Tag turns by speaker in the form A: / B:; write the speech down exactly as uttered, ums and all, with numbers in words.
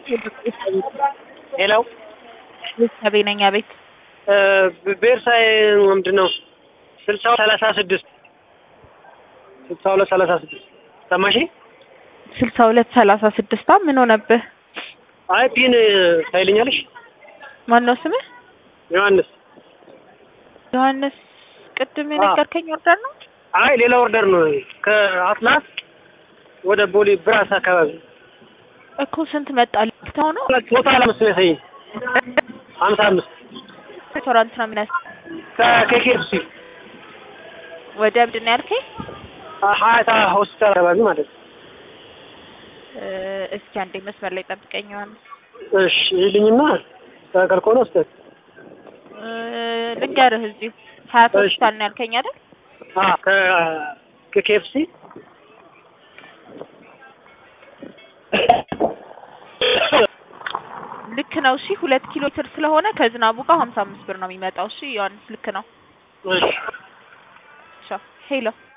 A: ሄሎ
B: ቤተሰቤነኛ ቤት
A: ቤርሳይ ምንድነው ስልሳ ሰላሳ ስድስት ስልሳ ሁለት ሰላሳ ስድስት ሰማሽ
B: ስልሳ ሁለት ሰላሳ ስድስት ምን ሆነብህ?
A: አይ ፒን ታይልኛለሽ?
B: ማን ነው ስምህ?
A: ዮሐንስ
B: ዮሐንስ ቅድም የነገርከኝ ኦርደር ነው?
A: አይ ሌላ ኦርደር ነው ከአትላስ ወደ ቦሌ ብራስ አካባቢ
B: እኮ ስንት መጣል ታው ነው?
A: ቶታል መስለኝ ሃምሳ አምስት
B: ሬስቶራንት ነው ምናስ
A: ከኬኬኤፍሲ
B: ወደ ምንድን ነው ያልከኝ?
A: ሀያታ ሆስፒታል አካባቢ ማለት ነው።
B: እስኪ አንዴ መስመር ላይ ጠብቀኝ ዮሐንስ።
A: እሺ ይልኝና ታከልኮ ነው እስከ
B: ልንገርህ እዚሁ ሀያታ ሆስፒታል ነው ያልከኝ አይደል?
A: አዎ ከኬኬኤፍሲ
B: ልክ ነው። እሺ ሁለት ኪሎ ሜትር ስለሆነ ከዝናቡ ጋር ሃምሳ አምስት ብር ነው የሚመጣው። እሺ ዮሐንስ ልክ ነው።
A: እሺ
B: ሄሎ